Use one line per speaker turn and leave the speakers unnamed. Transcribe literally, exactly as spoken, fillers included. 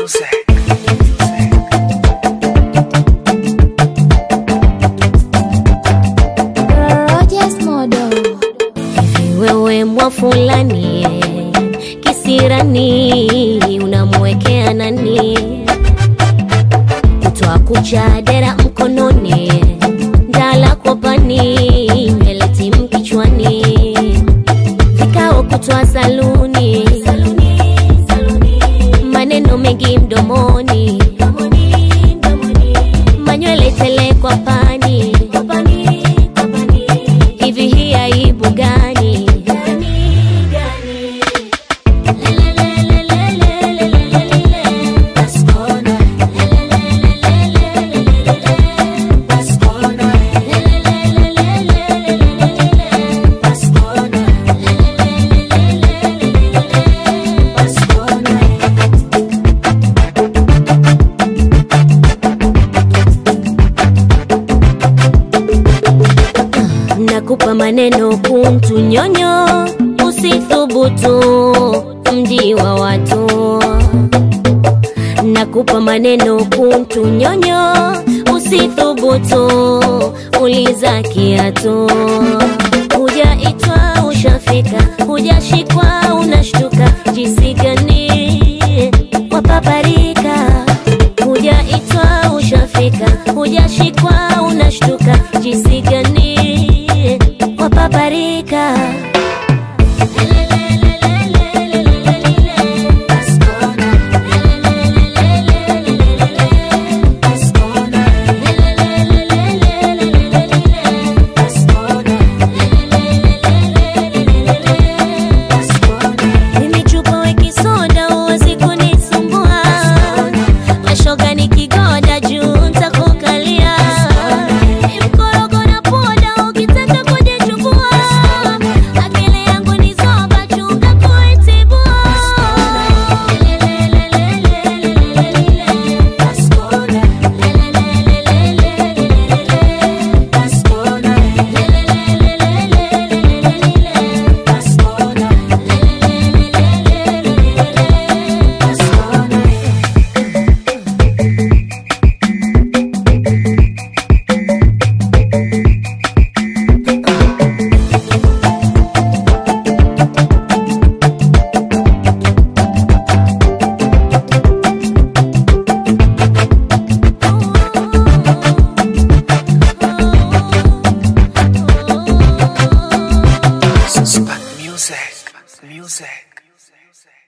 music.
Wewe mwa fulani kisirani unamwekea nani? Kutoa kucha dera mkononi, ndala kopani, meleti mkichwani, vikao kutoa saluni, maneno mengi mdomoni, manywele tele kwa pani, hivi hii aibu gani? Nakupa maneno kuntu nyonyo, usithubutu mji wa watu. Nakupa maneno kuntu nyonyo, usithubutu uliza kiatu. Hujaitwa ushafika, hujashikwa unashtuka, jinsi gani wapapari